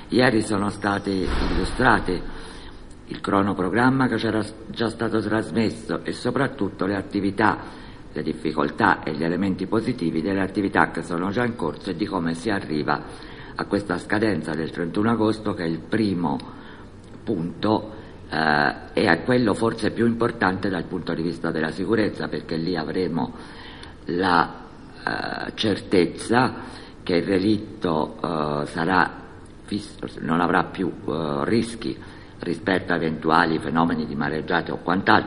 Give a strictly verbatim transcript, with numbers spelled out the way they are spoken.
Ieri sono stati illustrati il cronoprogramma che c'era già stato trasmesso e soprattutto le attività, le difficoltà e gli elementi positivi delle attività che sono già in corso e di come si arriva a questa scadenza del trentuno agosto, che è il primo punto eh, e è quello forse più importante dal punto di vista della sicurezza, perché lì avremo la eh, certezza che il relitto eh, sarà fisso, non avrà più eh, rischi rispetto a eventuali fenomeni di mareggiate o quant'altro.